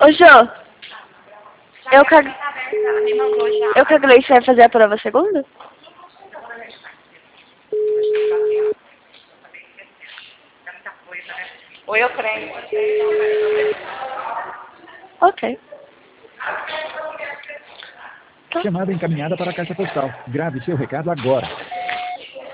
Ô, Jô, eu que a Gleice vai fazer a prova segunda? Oi, eu creio. Ok. Chamada encaminhada para a caixa postal. Grave seu recado agora.